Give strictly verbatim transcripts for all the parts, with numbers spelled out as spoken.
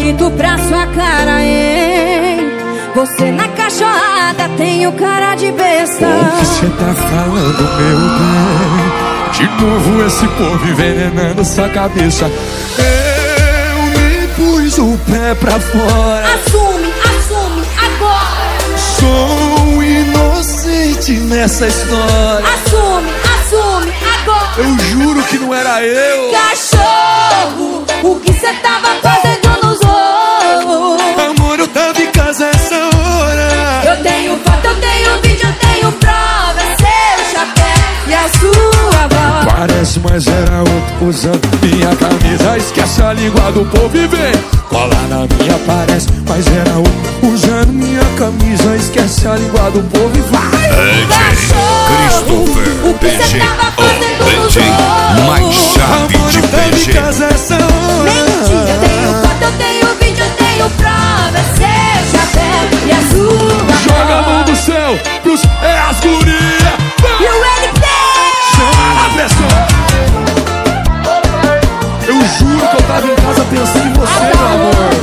bonito pra sua cara, hein? Você na cachorrada tem o cara de besta. O que cê tá falando, meu bem? De novo esse povo envenenando sua cabeça. Eu nem pus o pé pra fora. Assume, assume, agora. Sou inocente nessa história. Assume, assume, agora. Eu juro que não era eu. Cachorro, o que cê tava fazendo nos ovos? Amor, eu tava em casa essa hora. Eu tenho foto, eu tenho vídeo, eu tenho prova. É seu chapéu e a sua voz. Parece, mas era outro usando minha camisa. Esquece a língua do povo e vem. Cola na minha, parece, mas era outro usando minha camisa. Esquece a língua do povo e vai. Cachorro, o que cê tava fazendo nos ovos? Mais chave Amor, de eu tava P G. em casa essa hora. Mentira, eu tenho foto, eu tenho vídeo, eu tenho prova. É seu chapéu e a sua Joga a voz. mão do céu pros é as guria. E o L P Chama na pressão. Eu juro que eu tava em casa pensando em você, meu amor.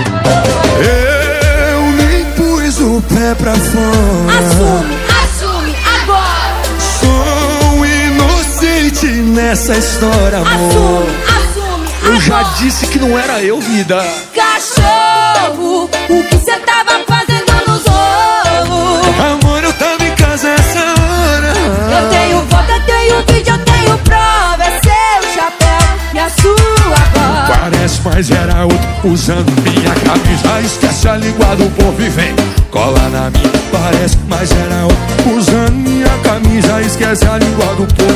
Eu nem pus o pé pra fora. Assume, assume, agora. Sou inocente nessa história, amor. Assume, assume, Eu já agora. disse que não era eu, vida. Cachorro, o que cê tava fazendo nos ovos? Amor, eu tava em casa essa hora. Eu tenho foto, eu tenho vídeo, eu tenho prova. É seu chapéu e a sua voz. Parece, mas era outro usando minha camisa. Esquece a língua do povo e vem. Cola na minha. Parece, mas era outro usando minha camisa. Esquece a língua do povo.